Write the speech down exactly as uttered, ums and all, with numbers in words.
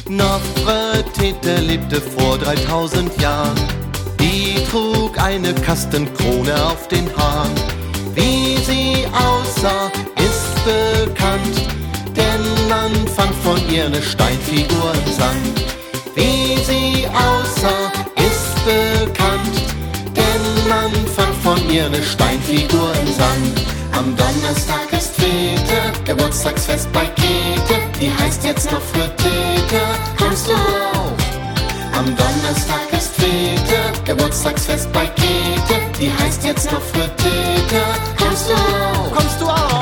Nofretete lebte vor dreitausend Jahren. Die trug eine Kastenkrone auf den Haaren. Wie sie aussah, ist bekannt, denn man fand von ihr eine Steinfigur im Sand. Wie sie aussah, ist bekannt, denn man fand von ihr eine Steinfigur im Sand. Am Donnerstag ist Fete, Geburtstagsfest bei Käthe, die heißt jetzt Nofretete, kommst du auch? Am Donnerstag ist Fete, Geburtstagsfest bei Käthe, die heißt jetzt Nofretete, kommst du auch? Kommst du auch?